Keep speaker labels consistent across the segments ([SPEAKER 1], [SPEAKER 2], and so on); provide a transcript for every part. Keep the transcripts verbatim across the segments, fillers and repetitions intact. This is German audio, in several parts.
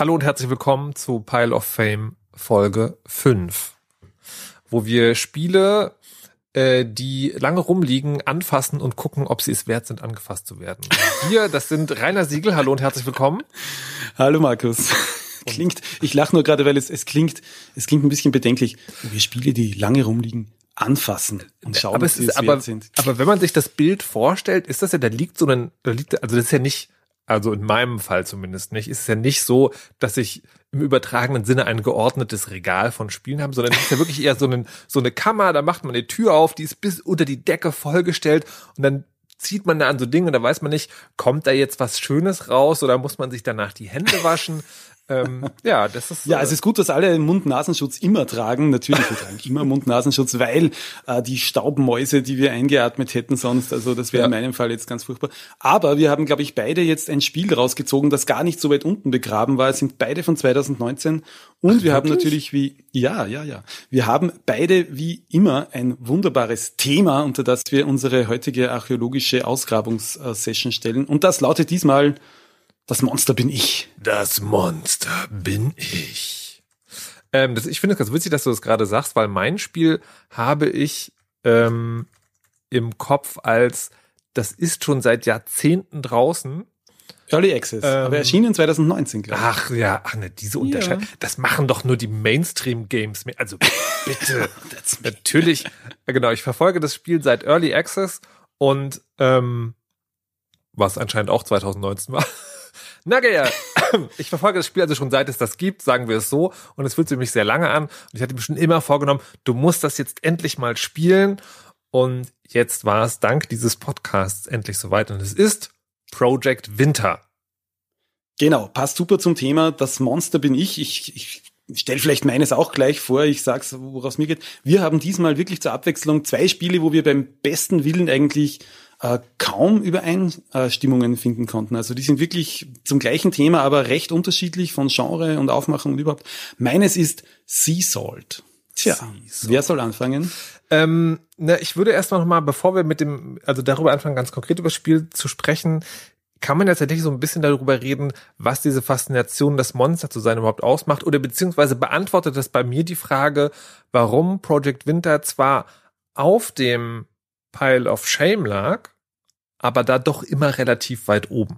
[SPEAKER 1] Hallo und herzlich willkommen zu Pile of Fame Folge fünf, wo wir Spiele, äh, die lange rumliegen, anfassen und gucken, ob sie es wert sind, angefasst zu werden. Wir, das sind Rainer Siegel, hallo und herzlich willkommen.
[SPEAKER 2] Hallo Markus. Klingt, ich lache nur gerade, weil es, es klingt, es klingt ein bisschen bedenklich. Wir Spiele, die lange rumliegen, anfassen und schauen,
[SPEAKER 1] aber
[SPEAKER 2] ob sie
[SPEAKER 1] es
[SPEAKER 2] es
[SPEAKER 1] aber,
[SPEAKER 2] wert sind.
[SPEAKER 1] Aber wenn man sich das Bild vorstellt, ist das ja, da liegt so ein, da liegt, also das ist ja nicht, also in meinem Fall zumindest nicht, ist es ja nicht so, dass ich im übertragenen Sinne ein geordnetes Regal von Spielen habe, sondern es ist ja wirklich eher so, ein, so eine Kammer, da macht man die Tür auf, die ist bis unter die Decke vollgestellt und dann zieht man da an so Dinge und da weiß man nicht, kommt da jetzt was Schönes raus oder muss man sich danach die Hände waschen? ähm, ja, das ist.
[SPEAKER 2] Ja, es ist gut, dass alle Mund-Nasenschutz immer tragen. Natürlich, wir tragen immer Mund-Nasenschutz, weil äh, die Staubmäuse, die wir eingeatmet hätten sonst, also das wäre ja in meinem Fall jetzt ganz furchtbar. Aber wir haben, glaube ich, beide jetzt ein Spiel rausgezogen, das gar nicht so weit unten begraben war. Es sind beide von zwanzig neunzehn und Ach, wir haben natürlich wie, ja, ja, ja, wir haben beide wie immer ein wunderbares Thema, unter das wir unsere heutige archäologische Ausgrabungssession stellen. Und das lautet diesmal: Das Monster bin ich.
[SPEAKER 1] Das Monster bin ich. Ähm, das, ich finde es ganz witzig, dass du das gerade sagst, weil mein Spiel habe ich ähm, im Kopf als, das ist schon seit Jahrzehnten draußen.
[SPEAKER 2] Early Access, ähm, aber erschienen zwanzig neunzehn, glaube ich.
[SPEAKER 1] Ach ja, ach ne, diese Unterscheidung. Ja. Das machen doch nur die Mainstream-Games. Also bitte, natürlich. Genau, ich verfolge das Spiel seit Early Access und ähm, was anscheinend auch zwanzig neunzehn war. Na ja, ich verfolge das Spiel also schon seit es das gibt, sagen wir es so, und es fühlt sich mich sehr lange an und ich hatte mir schon immer vorgenommen, du musst das jetzt endlich mal spielen und jetzt war es dank dieses Podcasts endlich soweit und es ist Project Winter.
[SPEAKER 2] Genau, passt super zum Thema, das Monster bin ich, ich, ich Ich stelle vielleicht meines auch gleich vor, ich sag's, woraus mir geht. Wir haben diesmal wirklich zur Abwechslung zwei Spiele, wo wir beim besten Willen eigentlich äh, kaum Übereinstimmungen finden konnten. Also die sind wirklich zum gleichen Thema, aber recht unterschiedlich von Genre und Aufmachung und überhaupt. Meines ist Sea Salt. Tja, sea Salt. Wer soll anfangen?
[SPEAKER 1] Ähm, na, ich würde erst noch mal, bevor wir mit dem, also darüber anfangen, ganz konkret über das Spiel zu sprechen, kann man ja tatsächlich so ein bisschen darüber reden, was diese Faszination, das Monster zu sein, überhaupt ausmacht, oder beziehungsweise beantwortet das bei mir die Frage, warum Project Winter zwar auf dem Pile of Shame lag, aber da doch immer relativ weit oben.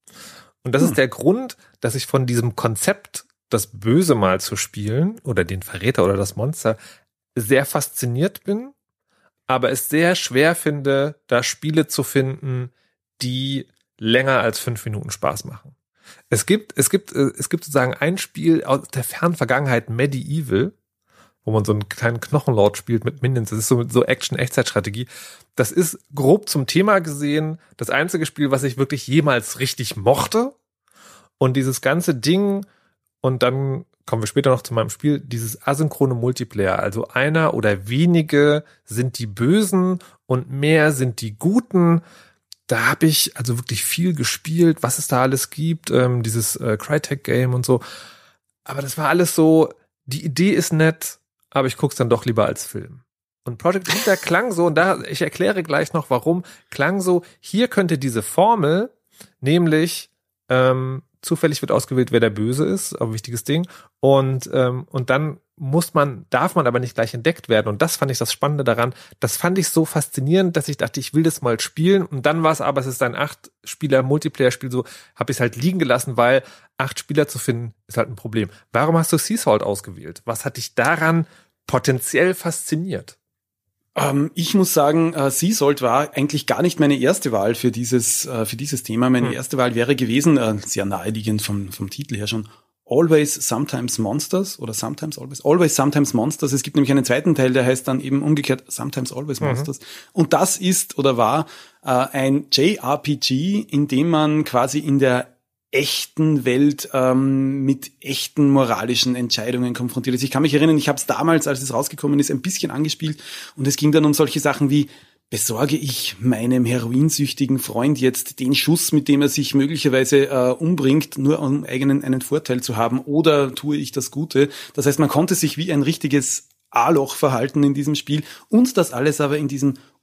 [SPEAKER 1] Und das hm. ist der Grund, dass ich von diesem Konzept, das Böse mal zu spielen, oder den Verräter oder das Monster, sehr fasziniert bin, aber es sehr schwer finde, da Spiele zu finden, die länger als fünf Minuten Spaß machen. Es gibt, es gibt, es gibt sozusagen ein Spiel aus der fernen Vergangenheit, Medieval, wo man so einen kleinen Knochenlord spielt mit Minions. Das ist so, so Action-Echtzeitstrategie. Das ist grob zum Thema gesehen das einzige Spiel, was ich wirklich jemals richtig mochte. Und dieses ganze Ding, und dann kommen wir später noch zu meinem Spiel, dieses asynchrone Multiplayer. Also einer oder wenige sind die Bösen und mehr sind die Guten. Da habe ich also wirklich viel gespielt, was es da alles gibt, ähm, dieses äh, Crytek-Game und so. Aber das war alles so, die Idee ist nett, aber ich guck's dann doch lieber als Film. Und Project Winter klang so, und da, ich erkläre gleich noch warum, klang so, hier könnte diese Formel, nämlich ähm, zufällig wird ausgewählt, wer der Böse ist, ein wichtiges Ding, und ähm, und dann muss man, darf man aber nicht gleich entdeckt werden. Und das fand ich das Spannende daran. Das fand ich so faszinierend, dass ich dachte, ich will das mal spielen. Und dann war es aber, es ist ein acht-Spieler-Multiplayer-Spiel, so habe ich es halt liegen gelassen, weil acht Spieler zu finden, ist halt ein Problem. Warum hast du Sea Salt ausgewählt? Was hat dich daran potenziell fasziniert?
[SPEAKER 2] Ähm, ich muss sagen, äh, Sea Salt war eigentlich gar nicht meine erste Wahl für dieses, äh, für dieses Thema. Meine hm. erste Wahl wäre gewesen, äh, sehr naheliegend vom, vom Titel her schon, Always, Sometimes Monsters oder Sometimes Always, Always, Sometimes Monsters. Es gibt nämlich einen zweiten Teil, der heißt dann eben umgekehrt Sometimes Always Monsters. Mhm. Und das ist oder war äh, ein J R P G, in dem man quasi in der echten Welt ähm, mit echten moralischen Entscheidungen konfrontiert ist. Ich kann mich erinnern, ich habe es damals, als es rausgekommen ist, ein bisschen angespielt und es ging dann um solche Sachen wie: Besorge ich meinem heroinsüchtigen Freund jetzt den Schuss, mit dem er sich möglicherweise äh, umbringt, nur um eigenen einen Vorteil zu haben, oder tue ich das Gute? Das heißt, man konnte sich wie ein richtiges A-Loch verhalten in diesem Spiel und das alles aber in diesem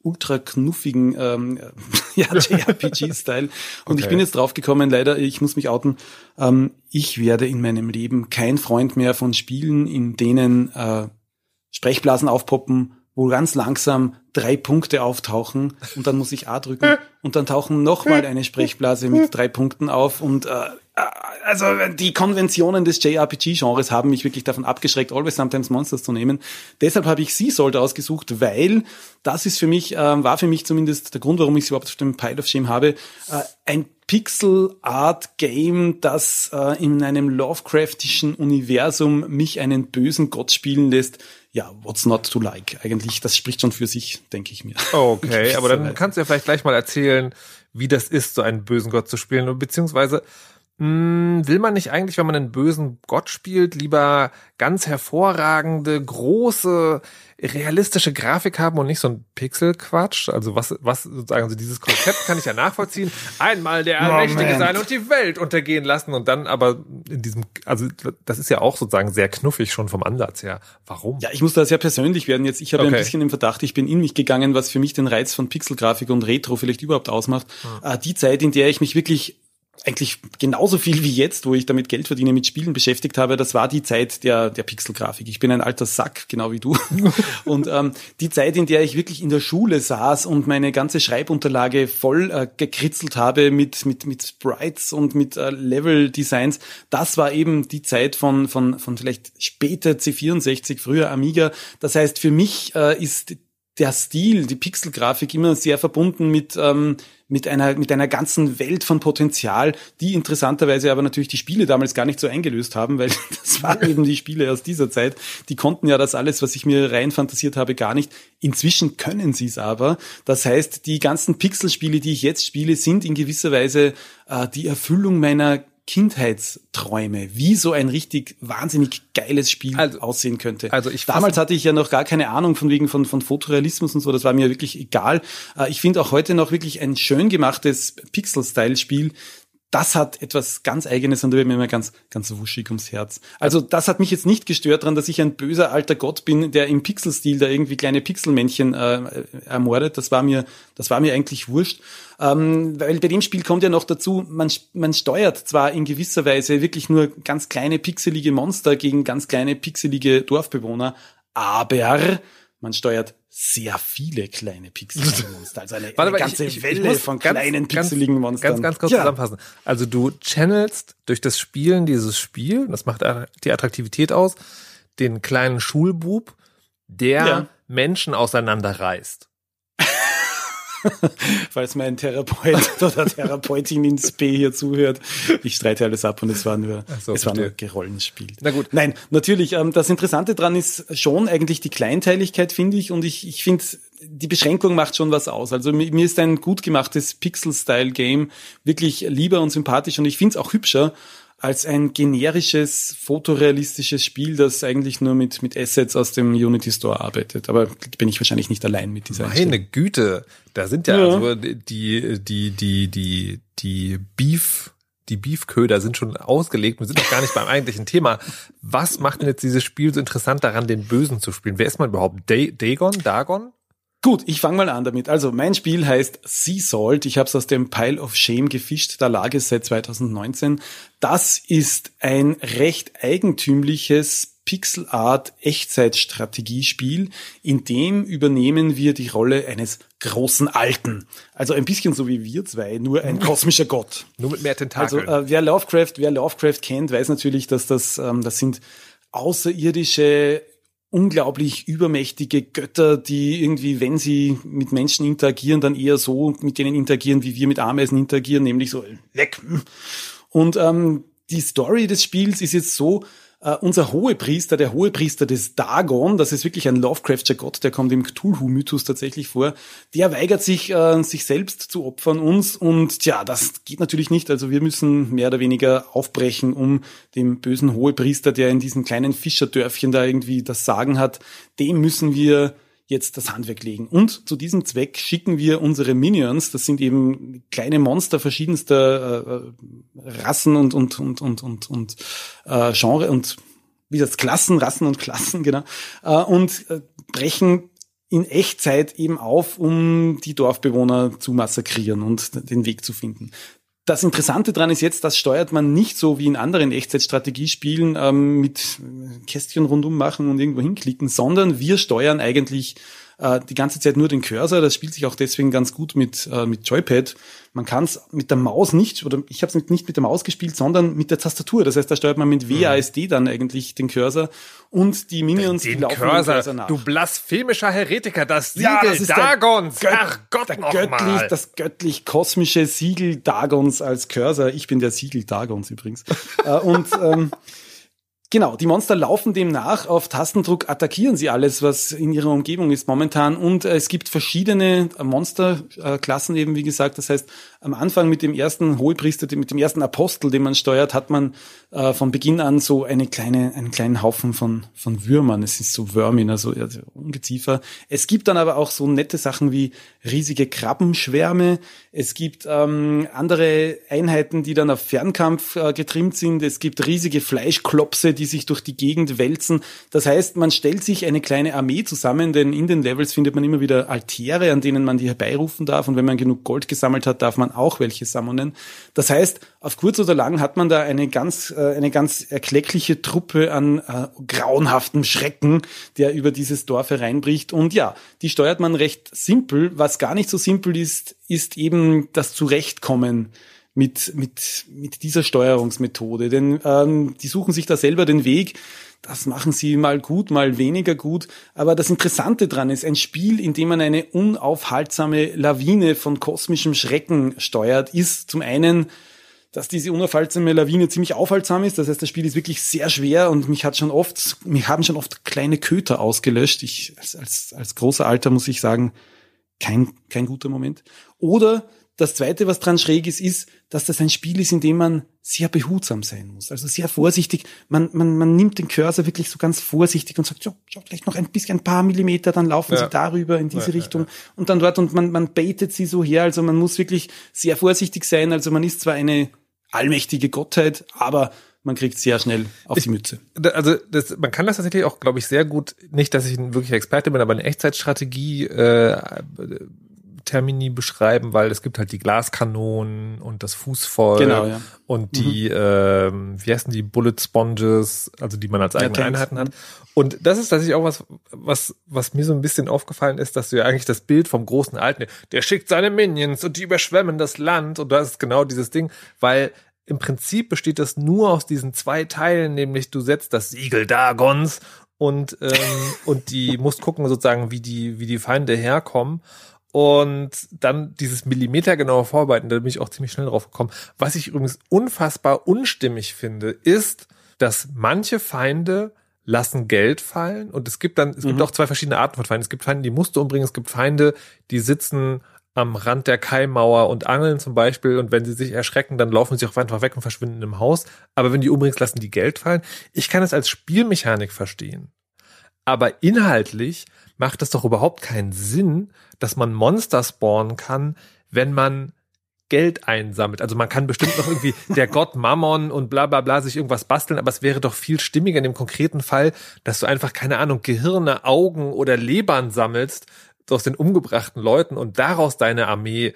[SPEAKER 2] ultra knuffigen ähm, ja, J R P G-Style. Und
[SPEAKER 1] Okay.
[SPEAKER 2] ich bin jetzt draufgekommen, leider, ich muss mich outen, ähm, ich werde in meinem Leben kein Freund mehr von Spielen, in denen äh, Sprechblasen aufpoppen, wo ganz langsam drei Punkte auftauchen und dann muss ich A drücken und dann tauchen nochmal eine Sprechblase mit drei Punkten auf und äh, also die Konventionen des J R P G-Genres haben mich wirklich davon abgeschreckt, Always Sometimes Monsters zu nehmen. Deshalb habe ich Sea Salt ausgesucht, weil das ist für mich, äh, war für mich zumindest der Grund, warum ich es überhaupt auf dem Pile of Shame habe, äh, ein Pixel-Art-Game, das äh, in einem Lovecraftischen Universum mich einen bösen Gott spielen lässt. Ja, what's not to like? Eigentlich, das spricht schon für sich, denke ich mir.
[SPEAKER 1] Okay, aber dann kannst du ja vielleicht gleich mal erzählen, wie das ist, so einen bösen Gott zu spielen, beziehungsweise mh, will man nicht eigentlich, wenn man einen bösen Gott spielt, lieber ganz hervorragende, große, realistische Grafik haben und nicht so ein Pixel-Quatsch? Also was, was sozusagen, also dieses Konzept kann ich ja nachvollziehen. Einmal der Allmächtige sein und die Welt untergehen lassen und dann aber in diesem, also das ist ja auch sozusagen sehr knuffig schon vom Ansatz her. Warum?
[SPEAKER 2] Ja, ich muss da sehr persönlich werden jetzt. Ich habe
[SPEAKER 1] Okay.
[SPEAKER 2] ein bisschen im Verdacht, ich bin in mich gegangen, was für mich den Reiz von Pixelgrafik und Retro vielleicht überhaupt ausmacht. Hm. Die Zeit, in der ich mich wirklich eigentlich genauso viel wie jetzt, wo ich damit Geld verdiene, mit Spielen beschäftigt habe, das war die Zeit der der Pixelgrafik. Ich bin ein alter Sack, genau wie du. Und ähm, die Zeit, in der ich wirklich in der Schule saß und meine ganze Schreibunterlage voll äh, gekritzelt habe mit mit mit Sprites und mit äh, Level-Designs, das war eben die Zeit von von von vielleicht später C vierundsechzig, früher Amiga. Das heißt, für mich äh, ist der Stil, die Pixelgrafik immer sehr verbunden mit ähm, mit einer mit einer ganzen Welt von Potenzial, die interessanterweise aber natürlich die Spiele damals gar nicht so eingelöst haben, weil das waren eben die Spiele aus dieser Zeit. Die konnten ja das alles, was ich mir rein fantasiert habe, gar nicht. Inzwischen können sie es aber. Das heißt, die ganzen Pixelspiele, die ich jetzt spiele, sind in gewisser Weise äh, die Erfüllung meiner Kindheitsträume, wie so ein richtig wahnsinnig geiles Spiel
[SPEAKER 1] also,
[SPEAKER 2] aussehen könnte.
[SPEAKER 1] Also ich
[SPEAKER 2] Damals hatte ich ja noch gar keine Ahnung von wegen von, von Fotorealismus und so, das war mir wirklich egal. Ich finde auch heute noch wirklich ein schön gemachtes Pixel-Style-Spiel. Das hat etwas ganz Eigenes und da wird mir immer ganz, ganz wuschig ums Herz. Also das hat mich jetzt nicht gestört daran, dass ich ein böser alter Gott bin, der im Pixel-Stil da irgendwie kleine Pixelmännchen äh, ermordet. Das war mir, das war mir eigentlich wurscht. Ähm, weil bei dem Spiel kommt ja noch dazu, man, man steuert zwar in gewisser Weise wirklich nur ganz kleine pixelige Monster gegen ganz kleine pixelige Dorfbewohner, aber man steuert sehr viele kleine pixelige Monster, also eine, eine ganze ich, ich, Welle ich von ganz, kleinen pixeligen Monstern.
[SPEAKER 1] Ganz, ganz kurz
[SPEAKER 2] ja.
[SPEAKER 1] zusammenfassen. Also du channelst durch das Spielen dieses Spiel, das macht die Attraktivität aus, den kleinen Schulbub, der ja. Menschen auseinanderreißt.
[SPEAKER 2] Falls mein Therapeut oder Therapeutin ins P hier zuhört. Ich streite alles ab und es war nur, so, es war nur Gerollenspiel.
[SPEAKER 1] Na gut.
[SPEAKER 2] Nein, natürlich, ähm, das Interessante dran ist schon eigentlich die Kleinteiligkeit, finde ich, und ich, ich finde, die Beschränkung macht schon was aus. Also mir, mir ist ein gut gemachtes Pixel-Style-Game wirklich lieber und sympathisch und ich finde es auch hübscher als ein generisches, fotorealistisches Spiel, das eigentlich nur mit mit Assets aus dem Unity Store arbeitet. Aber bin ich wahrscheinlich nicht allein mit dieser
[SPEAKER 1] Meine Güte, da sind ja, ja. also die die die die die Beef die Beefköder sind schon ausgelegt und sind noch gar nicht beim eigentlichen Thema. Was macht denn jetzt dieses Spiel so interessant daran, den Bösen zu spielen? Wer ist man überhaupt? Dagon? Dagon?
[SPEAKER 2] Gut, ich fange mal an damit. Also mein Spiel heißt Sea Salt. Ich habe es aus dem Pile of Shame gefischt. Da lag es seit zwanzig neunzehn. Das ist ein recht eigentümliches Pixel-Art-Echtzeitstrategiespiel. In dem übernehmen wir die Rolle eines großen Alten. Also ein bisschen so wie wir zwei, nur ein kosmischer Gott.
[SPEAKER 1] Nur mit mehr Tentakeln.
[SPEAKER 2] Also äh, wer Lovecraft, wer Lovecraft kennt, weiß natürlich, dass das ähm, das sind außerirdische, unglaublich übermächtige Götter, die irgendwie, wenn sie mit Menschen interagieren, dann eher so mit denen interagieren, wie wir mit Ameisen interagieren, nämlich so weg. Und ähm, die Story des Spiels ist jetzt so, Uh, unser Hohepriester, der Hohepriester des Dagon, das ist wirklich ein Lovecraftscher Gott, der kommt im Cthulhu-Mythos tatsächlich vor, der weigert sich, uh, sich selbst zu opfern uns und tja, das geht natürlich nicht, also wir müssen mehr oder weniger aufbrechen, um dem bösen Hohepriester, der in diesem kleinen Fischerdörfchen da irgendwie das Sagen hat, dem müssen wir jetzt das Handwerk legen. Und zu diesem Zweck schicken wir unsere Minions, das sind eben kleine Monster verschiedenster äh, Rassen und und und und und und äh, Genre und wie das Klassen, Rassen und Klassen, genau, äh, und äh, brechen in Echtzeit eben auf, um die Dorfbewohner zu massakrieren und den Weg zu finden. Das Interessante dran ist jetzt, das steuert man nicht so wie in anderen Echtzeitstrategiespielen ähm, mit Kästchen rundum machen und irgendwo hinklicken, sondern wir steuern eigentlich äh, die ganze Zeit nur den Cursor. Das spielt sich auch deswegen ganz gut mit äh, mit Joypad. Man kann es mit der Maus nicht, oder ich habe es nicht mit der Maus gespielt, sondern mit der Tastatur. Das heißt, da steuert man mit W A S D dann eigentlich den Cursor und die Minions,
[SPEAKER 1] den
[SPEAKER 2] die laufen
[SPEAKER 1] Cursor,
[SPEAKER 2] dem Cursor nach.
[SPEAKER 1] Du blasphemischer Heretiker, das Siegel
[SPEAKER 2] Ja, das ist
[SPEAKER 1] Dagons.
[SPEAKER 2] Gött,
[SPEAKER 1] Ach Gott,
[SPEAKER 2] der
[SPEAKER 1] noch
[SPEAKER 2] göttlich,
[SPEAKER 1] mal.
[SPEAKER 2] Das göttlich-kosmische Siegel Dagons als Cursor. Ich bin der Siegel Dagons übrigens. äh, und ähm, Genau, die Monster laufen dem nach, auf Tastendruck attackieren sie alles, was in ihrer Umgebung ist momentan, und äh, es gibt verschiedene Monsterklassen eben, wie gesagt. Das heißt, am Anfang mit dem ersten Hohepriester, mit dem ersten Apostel, den man steuert, hat man äh, von Beginn an so eine kleine, einen kleinen Haufen von von Würmern. Es ist so Vermin, also, also Ungeziefer. Es gibt dann aber auch so nette Sachen wie riesige Krabbenschwärme. Es gibt ähm, andere Einheiten, die dann auf Fernkampf äh, getrimmt sind. Es gibt riesige Fleischklopse, die sich durch die Gegend wälzen. Das heißt, man stellt sich eine kleine Armee zusammen, denn in den Levels findet man immer wieder Altäre, an denen man die herbeirufen darf, und wenn man genug Gold gesammelt hat, darf man auch welche summonen. Das heißt, auf kurz oder lang hat man da eine ganz äh, eine ganz erkleckliche Truppe an äh, grauenhaften Schrecken, der über dieses Dorf hereinbricht, und ja, die steuert man recht simpel. Was gar nicht so simpel ist, ist eben das Zurechtkommen mit mit mit dieser Steuerungsmethode, denn ähm, die suchen sich da selber den Weg. Das machen sie mal gut, mal weniger gut. Aber das Interessante dran ist, ein Spiel, in dem man eine unaufhaltsame Lawine von kosmischem Schrecken steuert, ist zum einen, dass diese unaufhaltsame Lawine ziemlich aufhaltsam ist. Das heißt, das Spiel ist wirklich sehr schwer, und mich hat schon oft, mich haben schon oft kleine Köter ausgelöscht. Ich, als, als, als großer Alter muss ich sagen, kein, kein guter Moment. Oder das Zweite, was dran schräg ist, ist, dass das ein Spiel ist, in dem man sehr behutsam sein muss. Also sehr vorsichtig. Man, man, man nimmt den Cursor wirklich so ganz vorsichtig und sagt, ja, schau, vielleicht noch ein bisschen, ein paar Millimeter, dann laufen ja. sie darüber in diese ja, Richtung ja, ja. und dann dort, und man, man baitet sie so her. Also man muss wirklich sehr vorsichtig sein. Also man ist zwar eine allmächtige Gottheit, aber man kriegt sehr schnell auf ich, die Mütze.
[SPEAKER 1] Also das, man kann das tatsächlich auch, glaube ich, sehr gut, nicht, dass ich ein wirklicher Experte bin, aber eine Echtzeitstrategie äh, Termini beschreiben, weil es gibt halt die Glaskanonen und das Fußvolk genau, ja. und die, mhm. ähm, wie heißen die, Bullet Sponges, also die man als eigene ja, Einheiten hat. Und das ist tatsächlich auch was, was, was mir so ein bisschen aufgefallen ist, dass du ja eigentlich das Bild vom großen Alten, der schickt seine Minions und die überschwemmen das Land, und das ist genau dieses Ding, weil im Prinzip besteht das nur aus diesen zwei Teilen, nämlich du setzt das Siegel Dagons und, ähm, und die musst gucken sozusagen, wie die, wie die Feinde herkommen. Und dann dieses millimetergenaue Vorarbeiten, da bin ich auch ziemlich schnell drauf gekommen. Was ich übrigens unfassbar unstimmig finde, ist, dass manche Feinde lassen Geld fallen, und es gibt dann, es mhm. gibt auch zwei verschiedene Arten von Feinden. Es gibt Feinde, die musst du umbringen, es gibt Feinde, die sitzen am Rand der Kaimauer und angeln zum Beispiel, und wenn sie sich erschrecken, dann laufen sie auch einfach weg und verschwinden im Haus. Aber wenn die umbringst, lassen die Geld fallen. Ich kann es als Spielmechanik verstehen. Aber inhaltlich macht es doch überhaupt keinen Sinn, dass man Monster spawnen kann, wenn man Geld einsammelt. Also man kann bestimmt noch irgendwie der Gott Mammon und bla bla bla sich irgendwas basteln, aber es wäre doch viel stimmiger in dem konkreten Fall, dass du einfach, keine Ahnung, Gehirne, Augen oder Lebern sammelst aus den umgebrachten Leuten und daraus deine Armee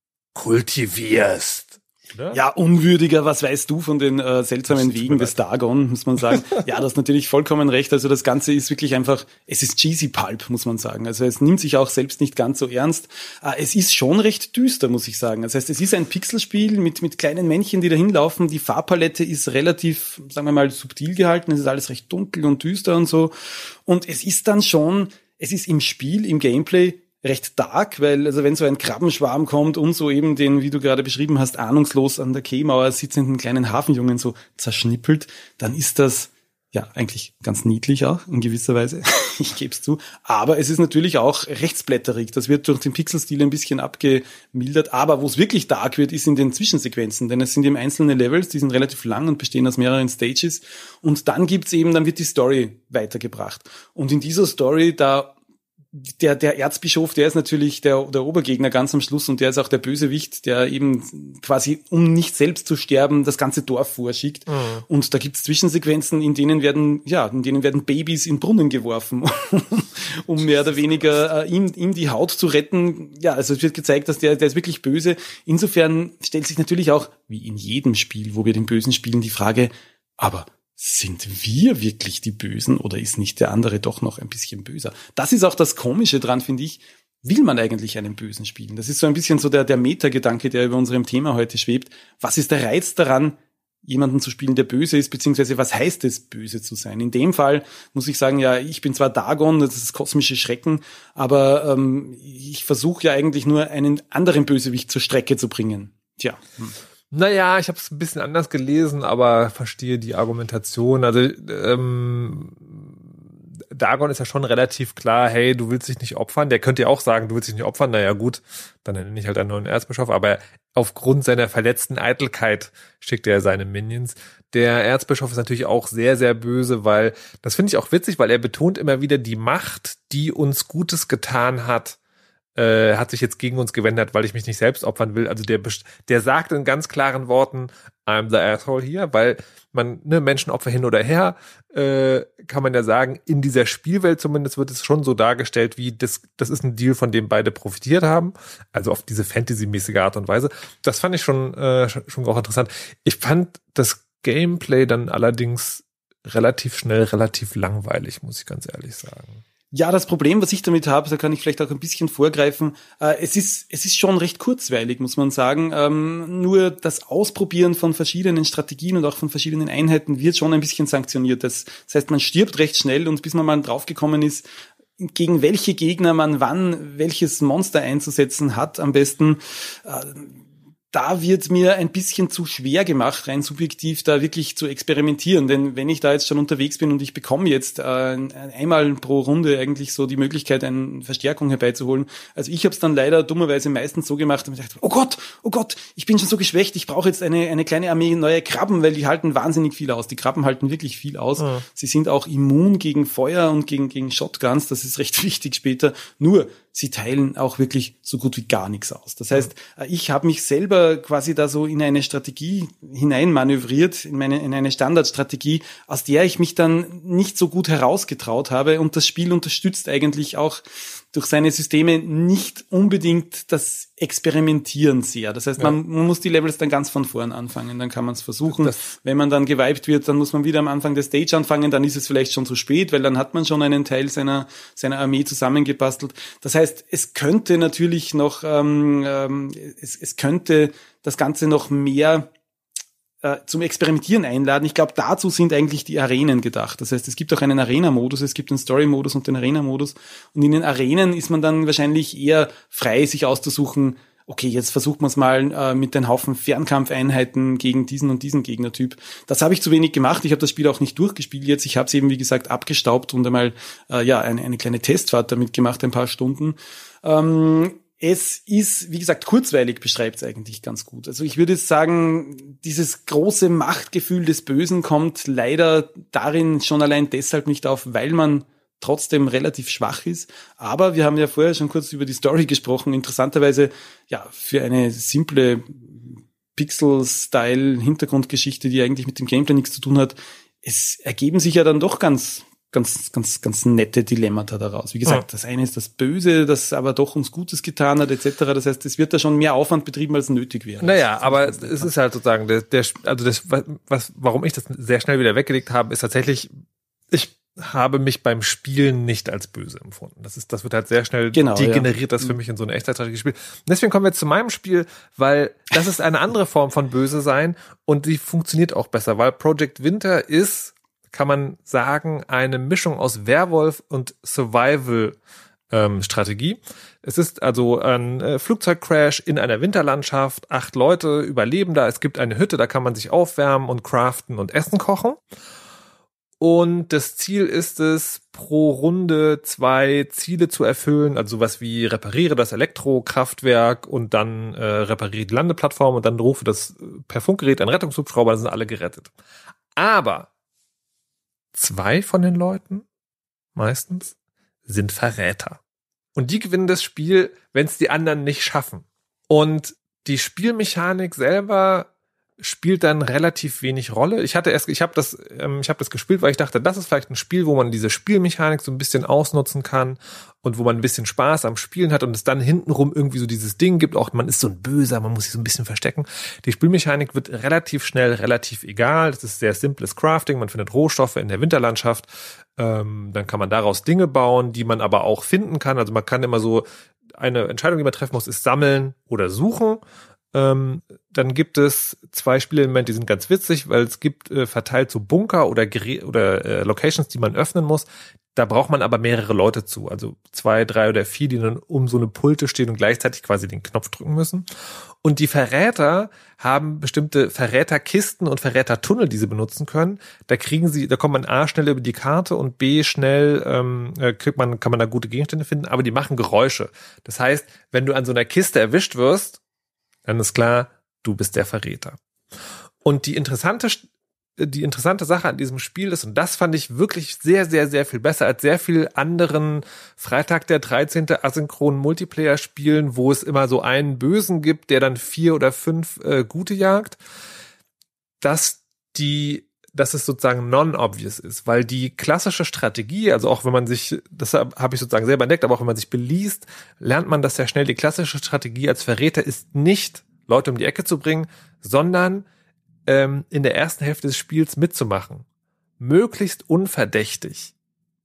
[SPEAKER 1] kultivierst. Oder? Ja, unwürdiger, was weißt du von den äh, seltsamen Wegen des Dagon, muss man sagen. Ja, das ist natürlich vollkommen recht. Also das Ganze ist wirklich einfach, es ist cheesy pulp, muss man sagen. Also es nimmt sich auch selbst nicht ganz so ernst. Äh, es ist schon recht düster, muss ich sagen. Das heißt, es ist ein Pixelspiel mit mit kleinen Männchen, die da hinlaufen. Die Farbpalette ist relativ, sagen wir mal, subtil gehalten. Es ist alles recht dunkel und düster und so. Und es ist dann schon, es ist im Spiel, im Gameplay recht dark, weil, also wenn so ein Krabbenschwarm kommt und so eben den, wie du gerade beschrieben hast, ahnungslos an der Quaymauer sitzenden kleinen Hafenjungen so zerschnippelt, dann ist das ja eigentlich ganz niedlich auch, in gewisser Weise. Ich gebe es zu. Aber es ist natürlich auch rechtsblätterig. Das wird durch den Pixelstil ein bisschen abgemildert. Aber wo es wirklich dark wird, ist in den Zwischensequenzen. Denn es sind eben einzelne Levels, die sind relativ lang und bestehen aus mehreren Stages. Und dann gibt's eben, dann wird die Story weitergebracht. Und in dieser Story, da
[SPEAKER 2] der, der Erzbischof, der ist natürlich der, der Obergegner ganz am Schluss und der ist auch der Bösewicht, der eben quasi, um nicht selbst zu sterben, das ganze Dorf vorschickt. Mhm. Und da gibt's Zwischensequenzen, in denen werden, ja, in denen werden Babys in Brunnen geworfen, um mehr oder weniger äh, ihm, ihm die Haut zu retten. Ja, also es wird gezeigt, dass der, der ist wirklich böse. Insofern stellt sich natürlich auch, wie in jedem Spiel, wo wir den Bösen spielen, die Frage, aber sind wir wirklich die Bösen oder ist nicht der andere doch noch ein bisschen böser? Das ist auch das Komische dran, finde ich. Will man eigentlich einen Bösen spielen? Das ist so ein bisschen so der, der Meta-Gedanke, der über unserem Thema heute schwebt. Was ist der Reiz daran, jemanden zu spielen, der böse ist, beziehungsweise was heißt es, böse zu sein? In dem Fall muss ich sagen, ja, ich bin zwar Dagon, das ist das kosmische Schrecken, aber ähm, ich versuche ja eigentlich nur einen anderen Bösewicht zur Strecke zu bringen. Tja. Hm.
[SPEAKER 1] Naja, ich habe es ein bisschen anders gelesen, aber verstehe die Argumentation. Also ähm, Dagon ist ja schon relativ klar, hey, du willst dich nicht opfern. Der könnte ja auch sagen, du willst dich nicht opfern. Naja gut, dann nenne ich halt einen neuen Erzbischof. Aber aufgrund seiner verletzten Eitelkeit schickt er seine Minions. Der Erzbischof ist natürlich auch sehr, sehr böse, weil, das finde ich auch witzig, weil er betont immer wieder die Macht, die uns Gutes getan hat, Äh, hat sich jetzt gegen uns gewendet, weil ich mich nicht selbst opfern will. Also der der sagt in ganz klaren Worten, I'm the asshole hier, weil man, ne, Menschenopfer hin oder her, äh, kann man ja sagen, in dieser Spielwelt zumindest wird es schon so dargestellt, wie das, das ist ein Deal, von dem beide profitiert haben. Also auf diese Fantasy-mäßige Art und Weise. Das fand ich schon, äh, schon auch interessant. Ich fand das Gameplay dann allerdings relativ schnell, relativ langweilig, muss ich ganz ehrlich sagen.
[SPEAKER 2] Ja, das Problem, was ich damit habe, da kann ich vielleicht auch ein bisschen vorgreifen, äh, es ist es ist schon recht kurzweilig, muss man sagen. Ähm, nur das Ausprobieren von verschiedenen Strategien und auch von verschiedenen Einheiten wird schon ein bisschen sanktioniert. Das, das heißt, man stirbt recht schnell und bis man mal draufgekommen ist, gegen welche Gegner man wann welches Monster einzusetzen hat, am besten, äh, da wird mir ein bisschen zu schwer gemacht, rein subjektiv da wirklich zu experimentieren. Denn wenn ich da jetzt schon unterwegs bin und ich bekomme jetzt äh, einmal pro Runde eigentlich so die Möglichkeit, eine Verstärkung herbeizuholen. Also ich habe es dann leider dummerweise meistens so gemacht, dass ich dachte, oh Gott, oh Gott, ich bin schon so geschwächt, ich brauche jetzt eine eine kleine Armee neue Krabben, weil die halten wahnsinnig viel aus. Die Krabben halten wirklich viel aus. Mhm. Sie sind auch immun gegen Feuer und gegen gegen Shotguns, das ist recht wichtig später. Nur sie teilen auch wirklich so gut wie gar nichts aus. Das heißt, ich habe mich selber quasi da so in eine Strategie hineinmanövriert, in meine in eine Standardstrategie, aus der ich mich dann nicht so gut herausgetraut habe. Und das Spiel unterstützt eigentlich auch durch seine Systeme nicht unbedingt das Experimentieren sehr. Das heißt, ja. man, man muss die Levels dann ganz von vorn anfangen, dann kann man es versuchen. Das Wenn man dann gewiped wird, dann muss man wieder am Anfang der Stage anfangen, dann ist es vielleicht schon zu spät, weil dann hat man schon einen Teil seiner seiner Armee zusammengebastelt. Das heißt, es könnte natürlich noch, ähm, ähm, es, es könnte das Ganze noch mehr zum Experimentieren einladen. Ich glaube, dazu sind eigentlich die Arenen gedacht. Das heißt, es gibt auch einen Arena-Modus, es gibt einen Story-Modus und den Arena-Modus. Und in den Arenen ist man dann wahrscheinlich eher frei, sich auszusuchen, okay, jetzt versucht man es mal äh, mit den Haufen Fernkampfeinheiten gegen diesen und diesen Gegnertyp. Das habe ich zu wenig gemacht. Ich habe das Spiel auch nicht durchgespielt jetzt. Ich habe es eben, wie gesagt, abgestaubt und einmal äh, ja eine, eine kleine Testfahrt damit gemacht, ein paar Stunden. Ähm, Es ist, wie gesagt, kurzweilig beschreibt es eigentlich ganz gut. Also ich würde sagen, dieses große Machtgefühl des Bösen kommt leider darin schon allein deshalb nicht auf, weil man trotzdem relativ schwach ist. Aber wir haben ja vorher schon kurz über die Story gesprochen. Interessanterweise, ja, für eine simple Pixel-Style-Hintergrundgeschichte, die eigentlich mit dem Gameplay nichts zu tun hat, es ergeben sich ja dann doch ganz ganz, ganz, ganz nette Dilemmata daraus. Wie gesagt, ja. Das eine ist das Böse, das aber doch uns Gutes getan hat, et cetera. Das heißt, es wird da schon mehr Aufwand betrieben, als nötig wäre.
[SPEAKER 1] Naja, aber es ist halt sozusagen, der, der, also das, was, warum ich das sehr schnell wieder weggelegt habe, ist tatsächlich, ich habe mich beim Spielen nicht als böse empfunden. Das ist, das wird halt sehr schnell genau, degeneriert, ja. Das für mich in so eine Echtzeitstrategie spielt. Deswegen kommen wir jetzt zu meinem Spiel, weil das ist eine andere Form von böse sein und die funktioniert auch besser, weil Project Winter ist, kann man sagen, eine Mischung aus Werwolf und Survival-Strategie. Ähm, es ist also ein äh, Flugzeugcrash in einer Winterlandschaft. Acht Leute überleben da. Es gibt eine Hütte, da kann man sich aufwärmen und craften und Essen kochen. Und das Ziel ist es, pro Runde zwei Ziele zu erfüllen. Also sowas wie repariere das Elektrokraftwerk und dann äh, repariere die Landeplattform und dann rufe das per Funkgerät ein Rettungshubschrauber, dann sind alle gerettet. Aber zwei von den Leuten, meistens, sind Verräter. Und die gewinnen das Spiel, wenn es die anderen nicht schaffen. Und die Spielmechanik selber spielt dann relativ wenig Rolle. Ich hatte erst, ich habe das, ähm, ich habe das gespielt, weil ich dachte, das ist vielleicht ein Spiel, wo man diese Spielmechanik so ein bisschen ausnutzen kann und wo man ein bisschen Spaß am Spielen hat und es dann hintenrum irgendwie so dieses Ding gibt, auch man ist so ein Böser, man muss sich so ein bisschen verstecken. Die Spielmechanik wird relativ schnell relativ egal. Das ist sehr simples Crafting, man findet Rohstoffe in der Winterlandschaft, ähm, dann kann man daraus Dinge bauen, die man aber auch finden kann. Also man kann immer so, eine Entscheidung, die man treffen muss, ist sammeln oder suchen. Ähm, dann gibt es zwei Spielelemente, die sind ganz witzig, weil es gibt äh, verteilt so Bunker oder Gerä- oder äh, Locations, die man öffnen muss. Da braucht man aber mehrere Leute zu, also zwei, drei oder vier, die dann um so eine Pulte stehen und gleichzeitig quasi den Knopf drücken müssen. Und die Verräter haben bestimmte Verräterkisten und Verrätertunnel, die sie benutzen können. Da kriegen sie, da kommt man A schnell über die Karte und B schnell ähm, kriegt man, kann man da gute Gegenstände finden, aber die machen Geräusche. Das heißt, wenn du an so einer Kiste erwischt wirst, dann ist klar, du bist der Verräter. Und die interessante, die interessante Sache an diesem Spiel ist, und das fand ich wirklich sehr, sehr, sehr viel besser als sehr viel anderen Freitag der dreizehnte asynchronen Multiplayer-Spielen, wo es immer so einen Bösen gibt, der dann vier oder fünf äh, Gute jagt, dass die, dass es sozusagen non-obvious ist, weil die klassische Strategie, also auch wenn man sich, das habe ich sozusagen selber entdeckt, aber auch wenn man sich beliest, lernt man das sehr schnell. Die klassische Strategie als Verräter ist nicht, Leute um die Ecke zu bringen, sondern ähm, in der ersten Hälfte des Spiels mitzumachen. Möglichst unverdächtig.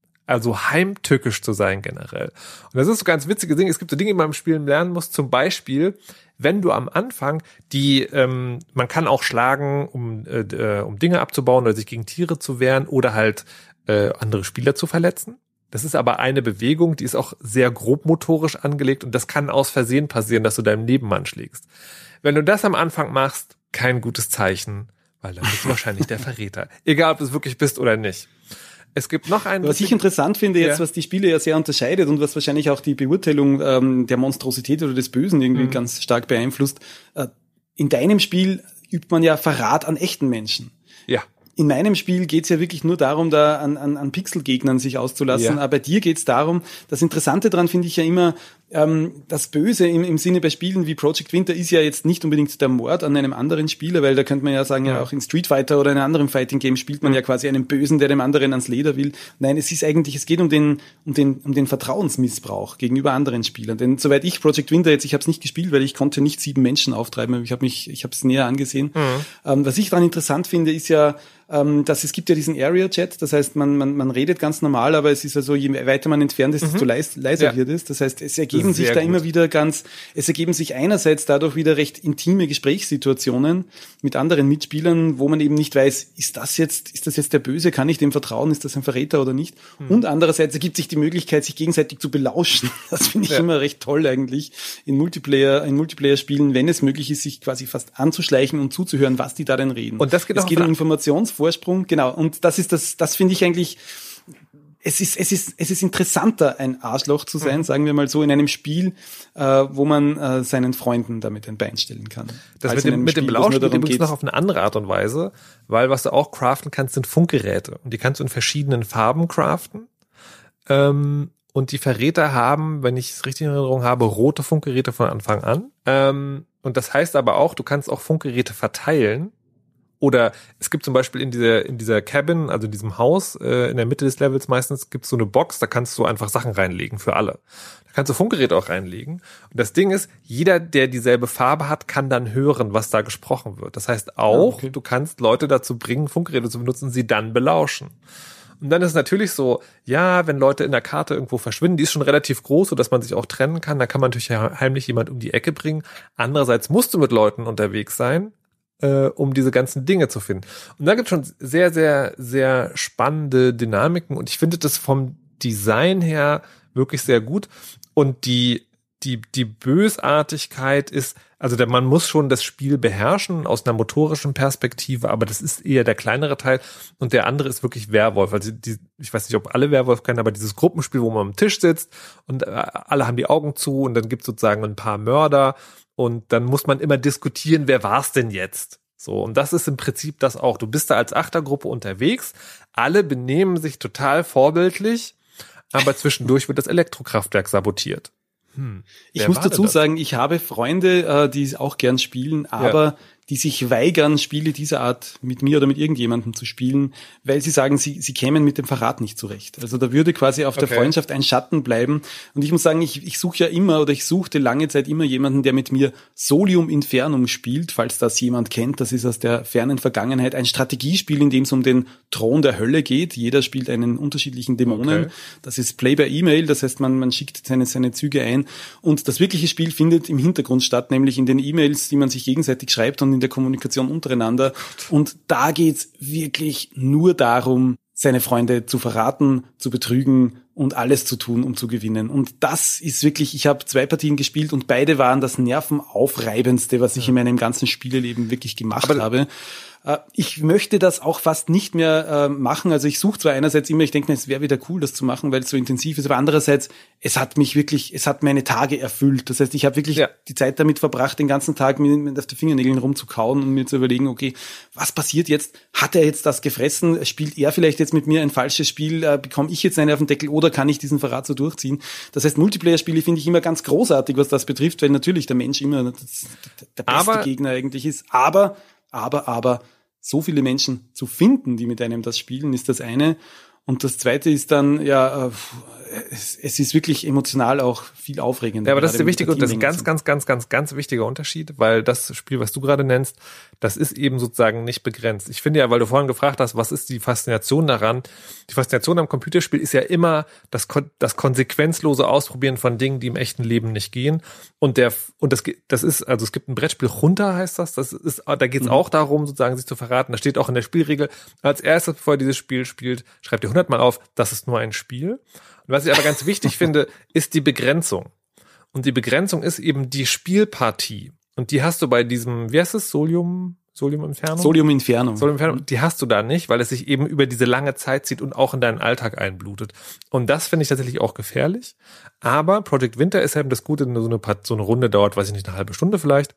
[SPEAKER 1] Also heimtückisch zu sein generell. Und das ist so ganz witzige Dinge. Es gibt so Dinge, die man im Spielen lernen muss. Zum Beispiel, wenn du am Anfang die, ähm, man kann auch schlagen, um, äh, um Dinge abzubauen oder sich gegen Tiere zu wehren oder halt äh, andere Spieler zu verletzen. Das ist aber eine Bewegung, die ist auch sehr grobmotorisch angelegt und das kann aus Versehen passieren, dass du deinem Nebenmann schlägst. Wenn du das am Anfang machst, kein gutes Zeichen, weil dann bist du wahrscheinlich der Verräter. Egal, ob du es wirklich bist oder nicht. Es gibt noch einen.
[SPEAKER 2] Was ich interessant finde jetzt, ja. was die Spiele ja sehr unterscheidet und was wahrscheinlich auch die Beurteilung ähm, der Monstrosität oder des Bösen irgendwie mhm. ganz stark beeinflusst. Äh, in deinem Spiel übt man ja Verrat an echten Menschen.
[SPEAKER 1] Ja.
[SPEAKER 2] In meinem Spiel geht's ja wirklich nur darum, da an, an, an Pixelgegnern sich auszulassen. Ja. Aber bei dir geht's darum, das Interessante daran finde ich ja immer, ähm, das Böse im, im Sinne bei Spielen wie Project Winter ist ja jetzt nicht unbedingt der Mord an einem anderen Spieler, weil da könnte man ja sagen, ja, ja auch in Street Fighter oder in einem anderen Fighting Game spielt man mhm. ja quasi einen Bösen, der dem anderen ans Leder will. Nein, es ist eigentlich, es geht um den, um den, um den Vertrauensmissbrauch gegenüber anderen Spielern. Denn soweit ich Project Winter jetzt, ich habe es nicht gespielt, weil ich konnte nicht sieben Menschen auftreiben, ich habe mich, ich habe es näher angesehen. Mhm. Ähm, was ich daran interessant finde, ist ja, ähm, dass es gibt ja diesen Area-Chat, das heißt, man, man, man redet ganz normal, aber es ist ja so, je weiter man entfernt ist, desto mhm. leis, leiser ja. wird es. Das heißt, es ergeben sich da gut. immer wieder ganz, es ergeben sich einerseits dadurch wieder recht intime Gesprächssituationen mit anderen Mitspielern, wo man eben nicht weiß, ist das jetzt, ist das jetzt der Böse, kann ich dem vertrauen, ist das ein Verräter oder nicht? Mhm. Und andererseits ergibt sich die Möglichkeit, sich gegenseitig zu belauschen. Das finde ich ja. immer recht toll eigentlich in Multiplayer, in Multiplayer-Spielen, wenn es möglich ist, sich quasi fast anzuschleichen und zuzuhören, was die da denn reden.
[SPEAKER 1] Und das geht
[SPEAKER 2] es
[SPEAKER 1] auch
[SPEAKER 2] geht um Informationsvorsprung, genau. Und das ist das, das finde ich eigentlich, es ist, es ist, es ist interessanter, ein Arschloch zu sein, mhm. sagen wir mal so, in einem Spiel, äh, wo man äh, seinen Freunden damit ein Bein stellen kann.
[SPEAKER 1] Das mit dem, mit dem Belauschen geht übrigens noch auf eine andere Art und Weise, weil was du auch craften kannst, sind Funkgeräte. Und die kannst du in verschiedenen Farben craften. Ähm, und die Verräter haben, wenn ich es richtig in Erinnerung habe, rote Funkgeräte von Anfang an. Ähm, und das heißt aber auch, du kannst auch Funkgeräte verteilen. Oder es gibt zum Beispiel in dieser in dieser Cabin, also in diesem Haus, äh, in der Mitte des Levels meistens gibt's so eine Box, da kannst du einfach Sachen reinlegen für alle. Da kannst du Funkgeräte auch reinlegen. Und das Ding ist, jeder, der dieselbe Farbe hat, kann dann hören, was da gesprochen wird. Das heißt auch, okay. du kannst Leute dazu bringen, Funkgeräte zu benutzen, sie dann belauschen. Und dann ist es natürlich so, ja, wenn Leute in der Karte irgendwo verschwinden, die ist schon relativ groß, sodass man sich auch trennen kann, da kann man natürlich heimlich jemand um die Ecke bringen. Andererseits musst du mit Leuten unterwegs sein, Äh, um diese ganzen Dinge zu finden. Und da gibt es schon sehr, sehr, sehr spannende Dynamiken und ich finde das vom Design her wirklich sehr gut und die, die, die Bösartigkeit ist, also der, man muss schon das Spiel beherrschen aus einer motorischen Perspektive, aber das ist eher der kleinere Teil und der andere ist wirklich Werwolf. Also die, ich weiß nicht, ob alle Werwolf kennen, aber dieses Gruppenspiel, wo man am Tisch sitzt und äh, alle haben die Augen zu und dann gibt es sozusagen ein paar Mörder. Und dann muss man immer diskutieren, wer war's denn jetzt? So, und das ist im Prinzip das auch. Du bist da als Achtergruppe unterwegs. Alle benehmen sich total vorbildlich. aber zwischendurch wird das Elektrokraftwerk sabotiert.
[SPEAKER 2] Hm. Ich muss dazu sagen, ich habe Freunde, äh, die auch gern spielen, aber ja. die sich weigern, Spiele dieser Art mit mir oder mit irgendjemandem zu spielen, weil sie sagen, sie, sie kämen mit dem Verrat nicht zurecht. Also da würde quasi auf okay. der Freundschaft ein Schatten bleiben. Und ich muss sagen, ich, ich suche ja immer oder ich suchte lange Zeit immer jemanden, der mit mir Solium Infernum spielt, falls das jemand kennt. Das ist aus der fernen Vergangenheit ein Strategiespiel, in dem es um den Thron der Hölle geht. Jeder spielt einen unterschiedlichen Dämonen. Okay. Das ist Play by E-Mail, das heißt, man, man schickt seine, seine Züge ein. Und das wirkliche Spiel findet im Hintergrund statt, nämlich in den E-Mails, die man sich gegenseitig schreibt und in der Kommunikation untereinander. Und da geht's wirklich nur darum, seine Freunde zu verraten, zu betrügen und alles zu tun, um zu gewinnen. Und das ist wirklich, ich habe zwei Partien gespielt und beide waren das nervenaufreibendste, was ich ja. in meinem ganzen Spieleleben wirklich gemacht Aber habe. Ich möchte das auch fast nicht mehr äh, machen. Also ich suche zwar einerseits immer, ich denke mir, es wäre wieder cool, das zu machen, weil es so intensiv ist, aber andererseits, es hat mich wirklich, es hat meine Tage erfüllt. Das heißt, ich habe wirklich ja. die Zeit damit verbracht, den ganzen Tag mit, mit auf den Fingernägeln rumzukauen und mir zu überlegen, okay, was passiert jetzt? Hat er jetzt das gefressen? Spielt er vielleicht jetzt mit mir ein falsches Spiel? Äh, bekomme ich jetzt eine auf den Deckel oder kann ich diesen Verrat so durchziehen? Das heißt, Multiplayer-Spiele finde ich immer ganz großartig, was das betrifft, weil natürlich der Mensch immer das, der beste aber Gegner eigentlich ist. Aber Aber, aber, so viele Menschen zu finden, die mit einem das spielen, ist das eine. Und das zweite ist dann, ja, es, es ist wirklich emotional auch viel aufregender.
[SPEAKER 1] Ja, aber das ist der wichtige, das ist ein ganz, ganz, ganz, ganz, ganz wichtiger Unterschied, weil das Spiel, was du gerade nennst, das ist eben sozusagen nicht begrenzt. Ich finde ja, weil du vorhin gefragt hast, was ist die Faszination daran? Die Faszination am Computerspiel ist ja immer das, das konsequenzlose Ausprobieren von Dingen, die im echten Leben nicht gehen. Und der, und das, das ist, also es gibt ein Brettspiel, Runter heißt das, das ist, da geht es mhm. auch darum, sozusagen sich zu verraten. Da steht auch in der Spielregel, als erstes, bevor ihr dieses Spiel spielt, schreibt ihr hundertmal auf, das ist nur ein Spiel. Und was ich aber ganz wichtig finde, ist die Begrenzung. Und die Begrenzung ist eben die Spielpartie. Und die hast du bei diesem, wie heißt es, Solium, Solium Infernum?
[SPEAKER 2] Solium Infernum.
[SPEAKER 1] Solium Infernum. Die hast du da nicht, weil es sich eben über diese lange Zeit zieht und auch in deinen Alltag einblutet. Und das finde ich tatsächlich auch gefährlich. Aber Project Winter ist eben das Gute, so eine, so eine Runde dauert, weiß ich nicht, eine halbe Stunde vielleicht.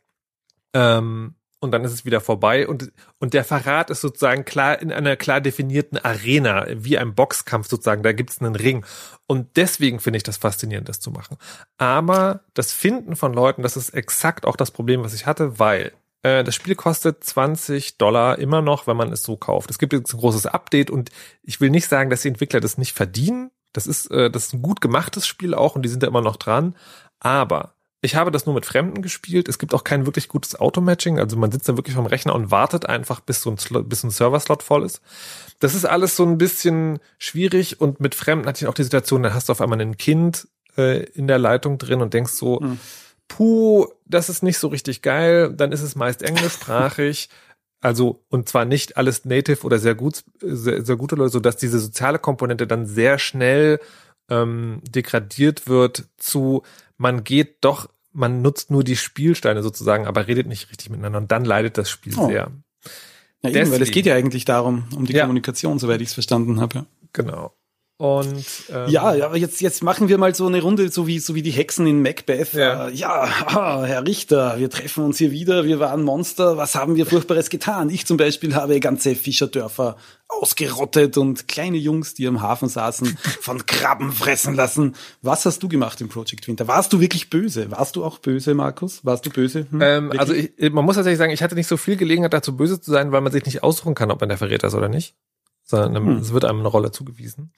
[SPEAKER 1] Ähm, Und dann ist es wieder vorbei und und der Verrat ist sozusagen klar in einer klar definierten Arena, wie ein Boxkampf sozusagen, da gibt's einen Ring. Und deswegen finde ich das faszinierend, das zu machen. Aber das Finden von Leuten, das ist exakt auch das Problem, was ich hatte, weil äh, das Spiel kostet zwanzig Dollar immer noch, wenn man es so kauft. Es gibt jetzt ein großes Update und ich will nicht sagen, dass die Entwickler das nicht verdienen. Das ist, äh, das ist ein gut gemachtes Spiel auch und die sind da immer noch dran. Aber ich habe das nur mit Fremden gespielt. Es gibt auch kein wirklich gutes Automatching. Also man sitzt da wirklich vom Rechner und wartet einfach, bis so ein, Slot, bis ein Server-Slot voll ist. Das ist alles so ein bisschen schwierig. Und mit Fremden hatte ich auch die Situation, dann hast du auf einmal ein Kind äh, in der Leitung drin und denkst so, hm. puh, das ist nicht so richtig geil. Dann ist es meist englischsprachig. Also, und zwar nicht alles native oder sehr gut, sehr, sehr gute Leute, sodass diese soziale Komponente dann sehr schnell ähm, degradiert wird zu, man geht doch, man nutzt nur die Spielsteine sozusagen, aber redet nicht richtig miteinander und dann leidet das Spiel oh. sehr.
[SPEAKER 2] Ja, eben, weil es geht ja eigentlich darum, um die ja. Kommunikation, soweit ich es verstanden habe. Ja.
[SPEAKER 1] Genau. Und ähm,
[SPEAKER 2] ja, ja, aber jetzt jetzt machen wir mal so eine Runde, so wie so wie die Hexen in Macbeth. Ja, äh, ja ah, Herr Richter, wir treffen uns hier wieder. Wir waren Monster. Was haben wir Furchtbares getan? Ich zum Beispiel habe ganze Fischerdörfer ausgerottet und kleine Jungs, die am Hafen saßen, von Krabben fressen lassen. Was hast du gemacht im Project Winter? Warst du wirklich böse? Warst du auch böse, Markus? Warst du böse?
[SPEAKER 1] Hm, ähm, also ich, man muss tatsächlich sagen, ich hatte nicht so viel Gelegenheit dazu, böse zu sein, weil man sich nicht aussuchen kann, ob man der Verräter ist oder nicht. Sondern hm. es wird einem eine Rolle zugewiesen.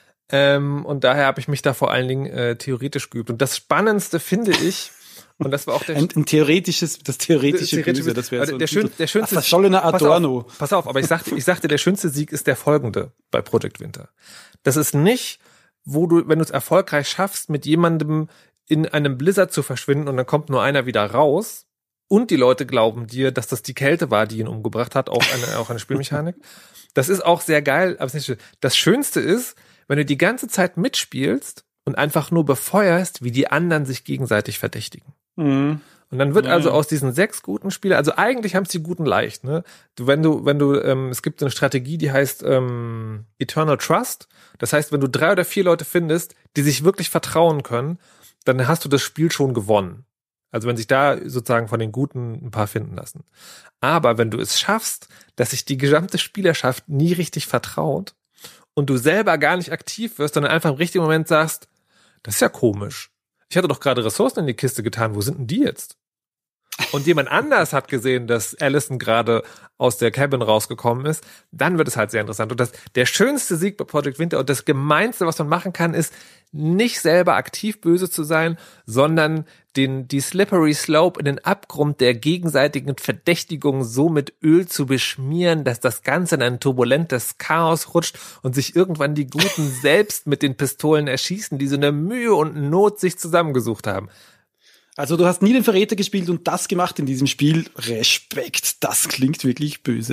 [SPEAKER 1] Ähm, und daher habe ich mich da vor allen Dingen äh, theoretisch geübt. Und das Spannendste finde ich, und das war auch der
[SPEAKER 2] ein, ein theoretisches, das theoretische Böse, das wäre so
[SPEAKER 1] der, schön, der schönste
[SPEAKER 2] verschollener Adorno.
[SPEAKER 1] Pass auf, pass auf, aber ich sagte, ich sagte, der schönste Sieg ist der folgende bei Project Winter. Das ist nicht, wo du, wenn du es erfolgreich schaffst, mit jemandem in einem Blizzard zu verschwinden und dann kommt nur einer wieder raus und die Leute glauben dir, dass das die Kälte war, die ihn umgebracht hat, auch eine, auch eine Spielmechanik. Das ist auch sehr geil, aber es ist nicht schön. Das Schönste ist, wenn du die ganze Zeit mitspielst und einfach nur befeuerst, wie die anderen sich gegenseitig verdächtigen. Mhm. Und dann wird ja. also aus diesen sechs guten Spielen, also eigentlich haben es die Guten leicht, ne? Du, wenn du, wenn du, ähm, es gibt eine Strategie, die heißt ähm, Eternal Trust. Das heißt, wenn du drei oder vier Leute findest, die sich wirklich vertrauen können, dann hast du das Spiel schon gewonnen. Also wenn sich da sozusagen von den Guten ein paar finden lassen. Aber wenn du es schaffst, dass sich die gesamte Spielerschaft nie richtig vertraut, und du selber gar nicht aktiv wirst, sondern einfach im richtigen Moment sagst, das ist ja komisch. Ich hatte doch gerade Ressourcen in die Kiste getan, wo sind denn die jetzt? Und jemand anders hat gesehen, dass Allison gerade aus der Cabin rausgekommen ist, dann wird es halt sehr interessant. Und das, der schönste Sieg bei Project Winter und das Gemeinste, was man machen kann, ist, nicht selber aktiv böse zu sein, sondern den, die slippery slope in den Abgrund der gegenseitigen Verdächtigung so mit Öl zu beschmieren, dass das Ganze in ein turbulentes Chaos rutscht und sich irgendwann die Guten selbst mit den Pistolen erschießen, die so eine Mühe und Not sich zusammengesucht haben.
[SPEAKER 2] Also du hast nie den Verräter gespielt und das gemacht in diesem Spiel. Respekt, das klingt wirklich böse.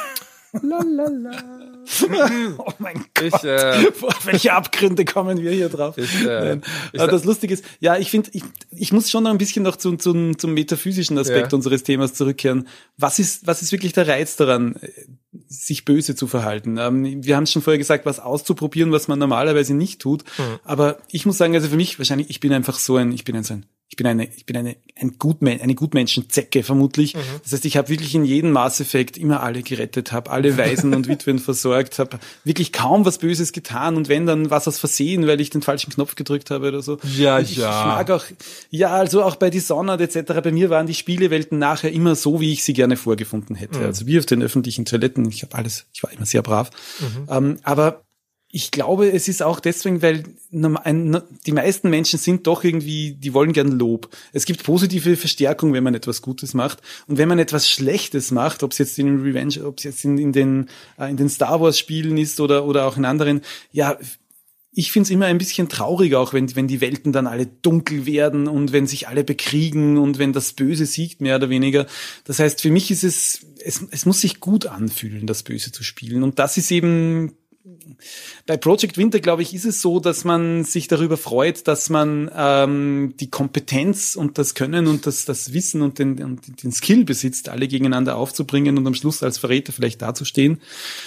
[SPEAKER 1] Lalala.
[SPEAKER 2] Oh mein Gott,
[SPEAKER 1] ich, äh,
[SPEAKER 2] Boah, welche Abgründe kommen wir hier drauf?
[SPEAKER 1] Ich, äh, ich,
[SPEAKER 2] Aber das Lustige ist, ja, ich finde, ich, ich muss schon noch ein bisschen noch zum, zum, zum metaphysischen Aspekt ja. unseres Themas zurückkehren. Was ist, was ist wirklich der Reiz daran, sich böse zu verhalten? Ähm, wir haben es schon vorher gesagt, was auszuprobieren, was man normalerweise nicht tut. Mhm. Aber ich muss sagen, also für mich wahrscheinlich, ich bin einfach so ein, ich bin ein so ein Ich bin eine, ich bin eine, ein Gutmen, eine Gutmenschenzecke vermutlich. Mhm. Das heißt, ich habe wirklich in jedem Mass Effect immer alle gerettet, habe alle Waisen und Witwen versorgt, habe wirklich kaum was Böses getan und wenn, dann was aus Versehen, weil ich den falschen Knopf gedrückt habe oder so.
[SPEAKER 1] Ja,
[SPEAKER 2] ich,
[SPEAKER 1] ja.
[SPEAKER 2] Ich mag auch, ja, also auch bei Dishonored et cetera. Bei mir waren die Spielewelten nachher immer so, wie ich sie gerne vorgefunden hätte. Mhm. Also wie auf den öffentlichen Toiletten. Ich habe alles, ich war immer sehr brav. Mhm. Ähm, aber ich glaube, es ist auch deswegen, weil die meisten Menschen sind doch irgendwie, die wollen gern Lob. Es gibt positive Verstärkung, wenn man etwas Gutes macht. Und wenn man etwas Schlechtes macht, ob es jetzt in Revenge, ob es jetzt in, in den in den Star Wars Spielen ist oder oder auch in anderen, ja, ich find's immer ein bisschen traurig auch, wenn wenn die Welten dann alle dunkel werden und wenn sich alle bekriegen und wenn das Böse siegt, mehr oder weniger. Das heißt, für mich ist es, es, es muss sich gut anfühlen, das Böse zu spielen. Und das ist eben bei Project Winter, glaube ich, ist es so, dass man sich darüber freut, dass man ähm, die Kompetenz und das Können und das, das Wissen und den, und den Skill besitzt, alle gegeneinander aufzubringen und am Schluss als Verräter vielleicht dazustehen.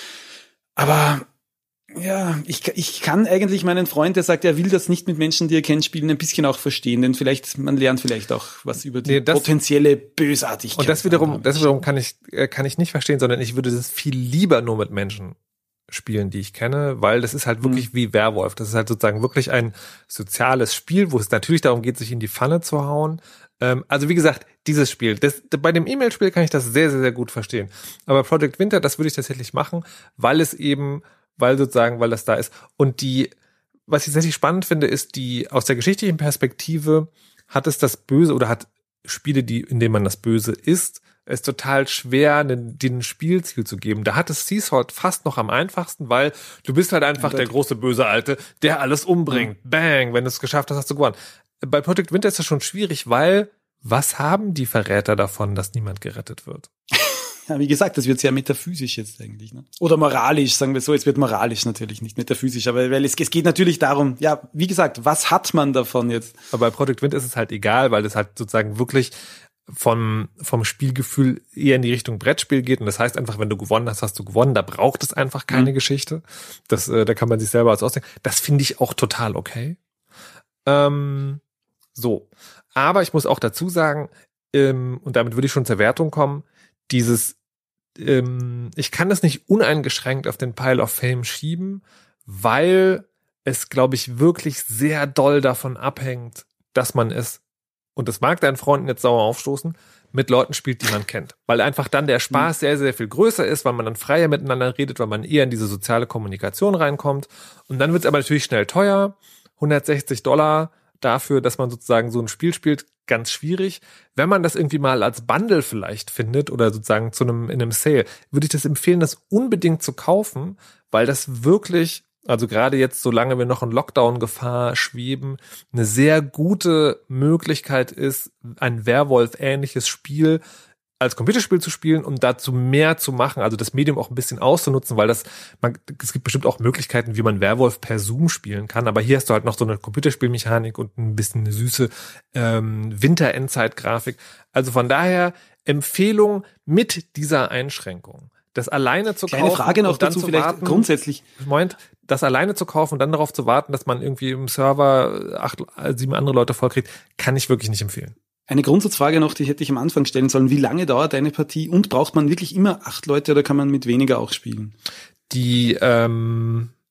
[SPEAKER 2] Aber ja, ich, ich kann eigentlich meinen Freund, der sagt, er will das nicht mit Menschen, die er kennt, spielen, ein bisschen auch verstehen, denn vielleicht, man lernt vielleicht auch was über die nee, das, potenzielle Bösartigkeit.
[SPEAKER 1] Und das wiederum, das wiederum kann ich, kann ich nicht verstehen, sondern ich würde das viel lieber nur mit Menschen spielen, die ich kenne, weil das ist halt wirklich mhm. wie Werwolf. Das ist halt sozusagen wirklich ein soziales Spiel, wo es natürlich darum geht, sich in die Pfanne zu hauen. Ähm, also wie gesagt, dieses Spiel, das, bei dem E-Mail-Spiel kann ich das sehr, sehr, sehr gut verstehen. Aber Project Winter, das würde ich tatsächlich machen, weil es eben, weil sozusagen, weil das da ist. Und die, was ich tatsächlich spannend finde, ist die, aus der geschichtlichen Perspektive hat es das Böse oder hat Spiele, die, in denen man das Böse ist, ist total schwer, den, den Spielziel zu geben. Da hat es Seasword fast noch am einfachsten, weil du bist halt einfach ja, der große böse Alte, der alles umbringt. Mhm. Bang, wenn du es geschafft hast, hast du gewonnen. Bei Project Winter ist das schon schwierig, weil was haben die Verräter davon, dass niemand gerettet wird?
[SPEAKER 2] Ja, wie gesagt, das wird sehr metaphysisch jetzt eigentlich. Ne? Oder moralisch, sagen wir so. Es wird moralisch natürlich, nicht metaphysisch. Aber weil es, es geht natürlich darum, ja, wie gesagt, was hat man davon jetzt?
[SPEAKER 1] Aber bei Project Winter ist es halt egal, weil das halt sozusagen wirklich vom, vom Spielgefühl eher in die Richtung Brettspiel geht. Und das heißt einfach, wenn du gewonnen hast, hast du gewonnen. Da braucht es einfach keine mhm. Geschichte. Das, äh, da kann man sich selber als ausdenken. Das finde ich auch total okay. Ähm, so. Aber ich muss auch dazu sagen, ähm, und damit würde ich schon zur Wertung kommen, dieses, ähm, ich kann das nicht uneingeschränkt auf den Pile of Fame schieben, weil es, glaube ich, wirklich sehr doll davon abhängt, dass man es, und das mag deinen Freunden jetzt sauer aufstoßen, mit Leuten spielt, die man kennt. Weil einfach dann der Spaß sehr, sehr viel größer ist, weil man dann freier miteinander redet, weil man eher in diese soziale Kommunikation reinkommt. Und dann wird es aber natürlich schnell teuer. hundertsechzig Dollar dafür, dass man sozusagen so ein Spiel spielt, ganz schwierig. Wenn man das irgendwie mal als Bundle vielleicht findet oder sozusagen zu einem, in einem Sale, würde ich das empfehlen, das unbedingt zu kaufen, weil das wirklich, also gerade jetzt, solange wir noch in Lockdown-Gefahr schweben, eine sehr gute Möglichkeit ist, ein Werwolf-ähnliches Spiel als Computerspiel zu spielen und dazu mehr zu machen, also das Medium auch ein bisschen auszunutzen, weil das, man, es gibt bestimmt auch Möglichkeiten, wie man Werwolf per Zoom spielen kann, aber hier hast du halt noch so eine Computerspielmechanik und ein bisschen eine süße ähm, Winter-Endzeit-Grafik. Also von daher Empfehlung mit dieser Einschränkung. Das alleine zu
[SPEAKER 2] Kleine
[SPEAKER 1] kaufen
[SPEAKER 2] Frage noch
[SPEAKER 1] und dann
[SPEAKER 2] dazu,
[SPEAKER 1] zu
[SPEAKER 2] vielleicht
[SPEAKER 1] warten,
[SPEAKER 2] grundsätzlich.
[SPEAKER 1] Moment, das alleine zu kaufen und dann darauf zu warten, dass man irgendwie im Server acht, sieben andere Leute vollkriegt, kann ich wirklich nicht empfehlen.
[SPEAKER 2] Eine Grundsatzfrage noch, die hätte ich am Anfang stellen sollen. Wie lange dauert eine Partie und braucht man wirklich immer acht Leute oder kann man mit weniger auch spielen?
[SPEAKER 1] Die, ähm,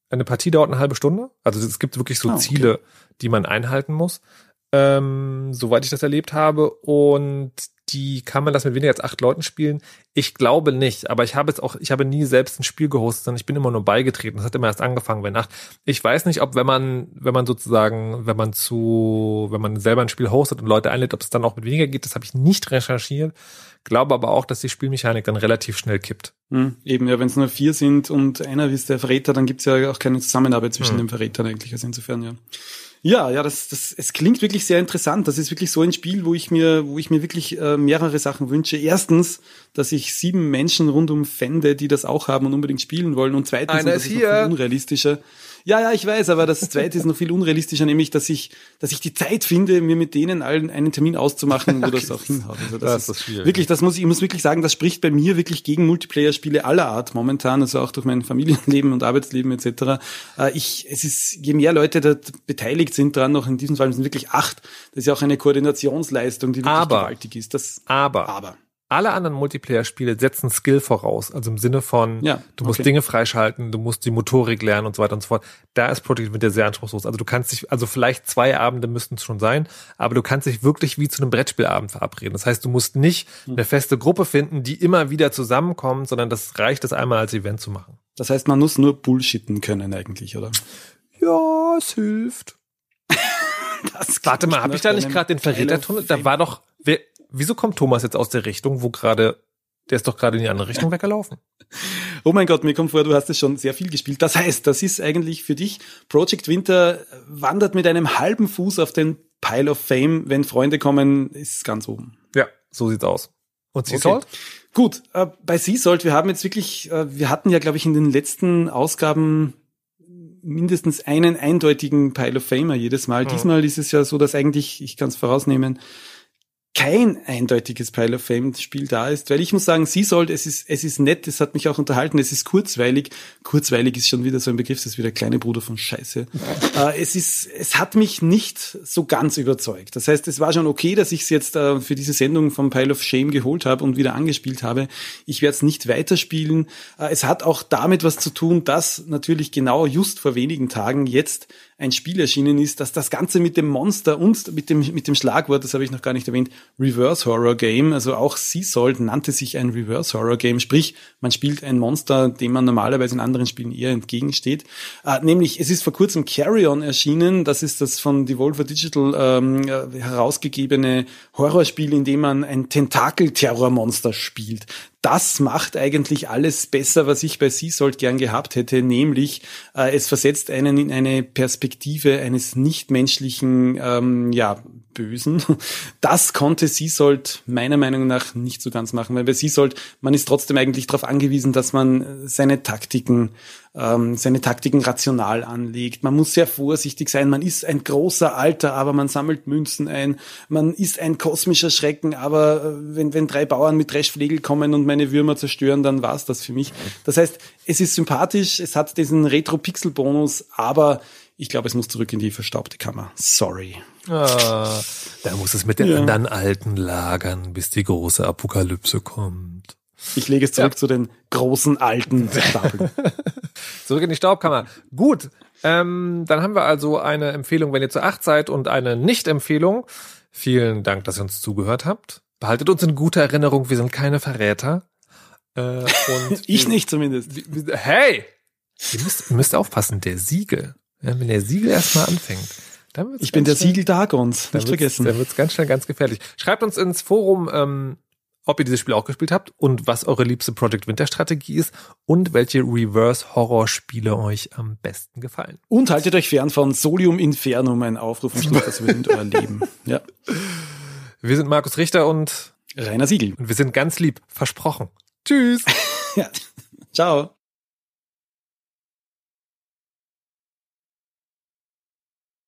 [SPEAKER 1] Eine Partie dauert eine halbe Stunde. Also es gibt wirklich so
[SPEAKER 2] ah, okay.
[SPEAKER 1] Ziele, die man einhalten muss. Ähm, soweit ich das erlebt habe. Und die kann man das mit weniger als acht Leuten spielen? Ich glaube nicht, aber ich habe jetzt auch, ich habe nie selbst ein Spiel gehostet, sondern ich bin immer nur beigetreten. Das hat immer erst angefangen bei Nacht. Ich weiß nicht, ob wenn man, wenn man sozusagen, wenn man zu, wenn man selber ein Spiel hostet und Leute einlädt, ob es dann auch mit weniger geht. Das habe ich nicht recherchiert. Glaube aber auch, dass die Spielmechanik dann relativ schnell kippt.
[SPEAKER 2] Hm, eben, ja, wenn es nur vier sind und einer ist der Verräter, dann gibt's ja auch keine Zusammenarbeit zwischen hm. den Verrätern eigentlich. Also insofern, ja. Ja, ja, das, das, es klingt wirklich sehr interessant. Das ist wirklich so ein Spiel, wo ich mir, wo ich mir wirklich äh, mehrere Sachen wünsche. Erstens, dass ich sieben Menschen rundum fände, die das auch haben und unbedingt spielen wollen. Und zweitens,
[SPEAKER 1] Einer
[SPEAKER 2] und das
[SPEAKER 1] ist
[SPEAKER 2] ist
[SPEAKER 1] hier.
[SPEAKER 2] noch viel unrealistischer. Ja, ja, ich weiß, aber das zweite ist noch viel unrealistischer, nämlich, dass ich, dass ich die Zeit finde, mir mit denen allen einen Termin auszumachen, wo das auch hinhaut. Also das, das ist schwierig. Wirklich, das muss ich, ich muss wirklich sagen, das spricht bei mir wirklich gegen Multiplayer-Spiele aller Art momentan, also auch durch mein Familienleben und Arbeitsleben et cetera. Ich, es ist, je mehr Leute da beteiligt sind dran, noch in diesem Fall sind wirklich acht, das ist ja auch eine Koordinationsleistung, die wirklich
[SPEAKER 1] aber,
[SPEAKER 2] gewaltig ist. Das,
[SPEAKER 1] aber,
[SPEAKER 2] aber.
[SPEAKER 1] Alle anderen Multiplayer-Spiele setzen Skill voraus, also im Sinne von,
[SPEAKER 2] ja,
[SPEAKER 1] du musst
[SPEAKER 2] okay.
[SPEAKER 1] Dinge freischalten, du musst die Motorik lernen und so weiter und so fort. Da ist Project Winter sehr anspruchslos. Also du kannst dich, also vielleicht zwei Abende müssten es schon sein, aber du kannst dich wirklich wie zu einem Brettspielabend verabreden. Das heißt, du musst nicht hm. eine feste Gruppe finden, die immer wieder zusammenkommt, sondern das reicht, das einmal als Event zu machen.
[SPEAKER 2] Das heißt, man muss nur bullshitten können eigentlich, oder?
[SPEAKER 1] Ja, es hilft. Warte mal, habe ich da nicht gerade den Verrätertunnel? Da war doch, wer, wieso kommt Thomas jetzt aus der Richtung, wo gerade, der ist doch gerade in die andere Richtung weggelaufen?
[SPEAKER 2] Oh mein Gott, mir kommt vor, du hast es schon sehr viel gespielt. Das heißt, das ist eigentlich für dich, Project Winter wandert mit einem halben Fuß auf den Pile of Fame. Wenn Freunde kommen, ist es ganz oben.
[SPEAKER 1] Ja, so sieht's aus. Und Sea Salt?
[SPEAKER 2] Okay. Gut, äh, bei Sea Salt, wir haben jetzt wirklich, äh, wir hatten ja, glaube ich, in den letzten Ausgaben mindestens einen eindeutigen Pile of Famer jedes Mal. Mhm. Diesmal ist es ja so, dass eigentlich, ich kann es vorausnehmen, kein eindeutiges Pile of Fame Spiel da ist, weil ich muss sagen, Sea Salt, es ist, es ist nett, es hat mich auch unterhalten, es ist kurzweilig. Kurzweilig ist schon wieder so ein Begriff, das ist wieder der kleine Bruder von Scheiße. äh, es ist, es hat mich nicht so ganz überzeugt. Das heißt, es war schon okay, dass ich es jetzt äh, für diese Sendung vom Pile of Shame geholt habe und wieder angespielt habe. Ich werde es nicht weiterspielen. Äh, es hat auch damit was zu tun, dass natürlich genau just vor wenigen Tagen jetzt ein Spiel erschienen ist, dass das Ganze mit dem Monster und mit dem, mit dem Schlagwort, das habe ich noch gar nicht erwähnt, Reverse Horror Game, also auch Sea Salt nannte sich ein Reverse Horror Game, sprich, man spielt ein Monster, dem man normalerweise in anderen Spielen eher entgegensteht. Äh, nämlich, es ist vor kurzem Carrion erschienen, das ist das von Devolver Digital ähm, herausgegebene Horrorspiel, in dem man ein Tentakel-Terrormonster spielt. Das macht eigentlich alles besser, was ich bei Sea Salt gern gehabt hätte, nämlich äh, es versetzt einen in eine Perspektive eines nichtmenschlichen, ähm, ja, Bösen. Das konnte Sea Salt meiner Meinung nach nicht so ganz machen, weil bei Sea Salt, man ist trotzdem eigentlich darauf angewiesen, dass man seine Taktiken ähm, seine Taktiken rational anlegt. Man muss sehr vorsichtig sein. Man ist ein großer Alter, aber man sammelt Münzen ein. Man ist ein kosmischer Schrecken, aber äh, wenn wenn drei Bauern mit Dreschflegel kommen und meine Würmer zerstören, dann war's das für mich. Das heißt, es ist sympathisch, es hat diesen Retro-Pixel-Bonus, aber ich glaube, es muss zurück in die verstaubte Kammer. Sorry.
[SPEAKER 1] Ah, da muss es mit den
[SPEAKER 2] Ja.
[SPEAKER 1] anderen Alten lagern, bis die große Apokalypse kommt.
[SPEAKER 2] Ich lege es zurück
[SPEAKER 1] Ja.
[SPEAKER 2] zu den großen alten Stapeln.
[SPEAKER 1] Zurück in die Staubkammer. Gut, ähm, dann haben wir also eine Empfehlung, wenn ihr zu acht seid, und eine Nicht-Empfehlung. Vielen Dank, dass ihr uns zugehört habt. Behaltet uns in guter Erinnerung, wir sind keine Verräter. Äh, und
[SPEAKER 2] Ich
[SPEAKER 1] wir-
[SPEAKER 2] nicht zumindest.
[SPEAKER 1] wir- Hey! Ihr müsst, ihr müsst aufpassen, der Siegel. Ja, wenn der Siegel erstmal anfängt. Dann wird's
[SPEAKER 2] Ich bin der
[SPEAKER 1] ganz schnell-
[SPEAKER 2] Siegel Dagons,
[SPEAKER 1] dann
[SPEAKER 2] nicht
[SPEAKER 1] wird's-
[SPEAKER 2] vergessen.
[SPEAKER 1] Dann wird's ganz schnell ganz gefährlich. Schreibt uns ins Forum, ähm, ob ihr dieses Spiel auch gespielt habt und was eure liebste Project Winter Strategie ist und welche Reverse-Horror-Spiele euch am besten gefallen.
[SPEAKER 2] Und haltet euch fern von Solium Infernum, ein Aufruf am Schluss, das übernimmt euer Leben. Ja.
[SPEAKER 1] Wir sind Markus Richter und,
[SPEAKER 2] Rainer Siegel.
[SPEAKER 1] und wir sind ganz lieb. Versprochen. Tschüss.
[SPEAKER 2] Ja. Ciao.